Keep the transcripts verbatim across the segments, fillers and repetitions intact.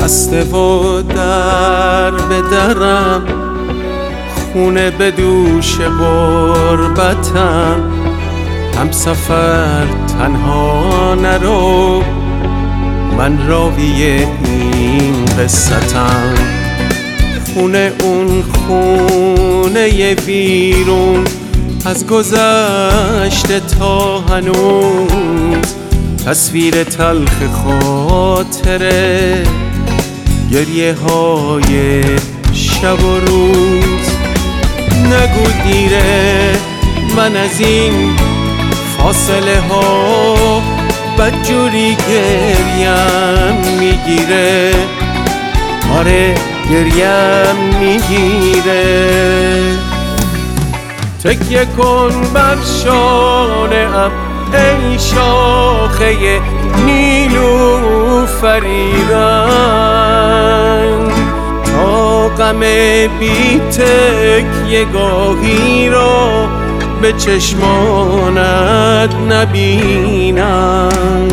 بسته و در به درم، خونه به دوش غربتم. هم سفر تنها نرو، من راوی این قصتم. خونه اون خونه بیرون، از گذشته تا هنوز تصویر تلخ خاطره، گریه های شب و روز. نگو دیره، من از این فاصله ها بدجوری گریم میگیره. آره گریم میگیره. تکیه کن بر شانه ام ای شاخه نیلوفری رنگ، تا غم بی تکیه گاهی را به چشمانت نبینم.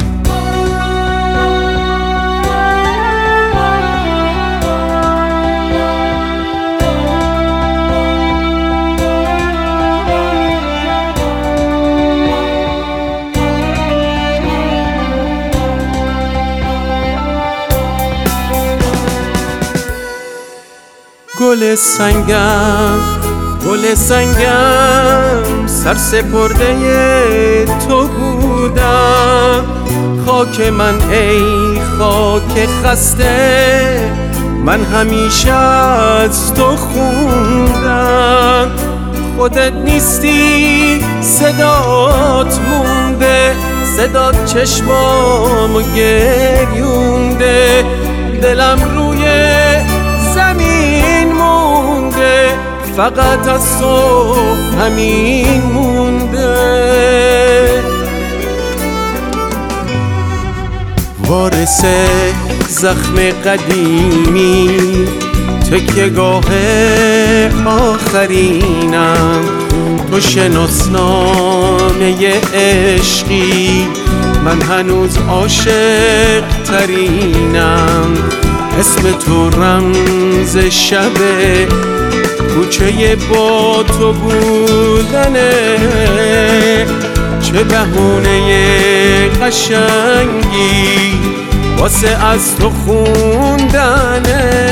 گل سنگم، گل سنگم، سرسپرده تو بودم. خاک من ای خاک خسته، من همیشه از تو خوندم. خودت نیستی صدات مونده، صدات چشمامو گریونده. دلم روی زمین مونده، فقط از تو همین مونده. وارث زخم قدیمی، تکیه‌گاه آخرینم. تو شناسنامه عشقی، من هنوز عاشق ترینم. اسم تو رمز شبه، کوچه با تو بودنه. چه بهونه قشنگی واسه از تو خوندنه.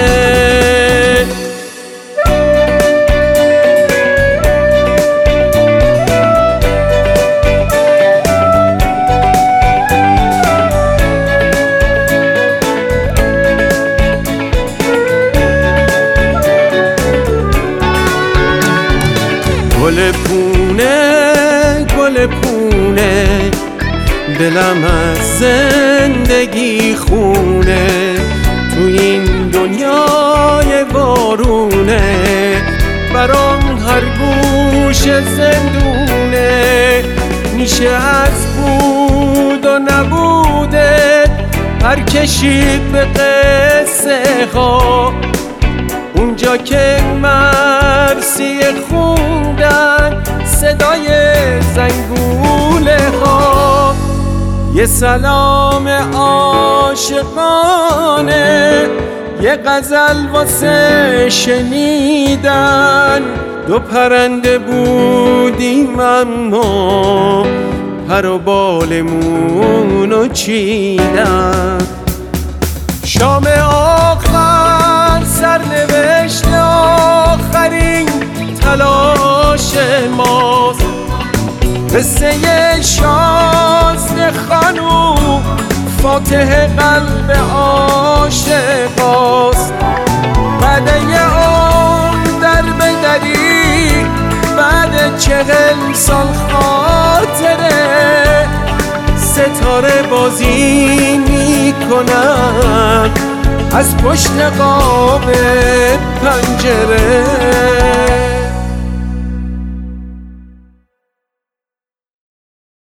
گل پونه، گل پونه، دلم از زندگی خونه. تو این دنیای بارونه، برام هر گوش زندونه. میشه از بود و نبوده هر کشید به قصه ها. اونجا که مرسی خوندن صدای زنگوله ها. یه سلام عاشقانه، یه غزل واسه شنیدن. دو پرنده بودیم اما پر و بالمونو چیدن. شام آخر سرنوشت آخرین تلاش ماست. قصه شازده خانوم فاتح قلب عاشقاست. بعد یه عمر در بدری، بعد چهل سال خاطره. ستاره بازی میکنم از پشت قاب پنجره.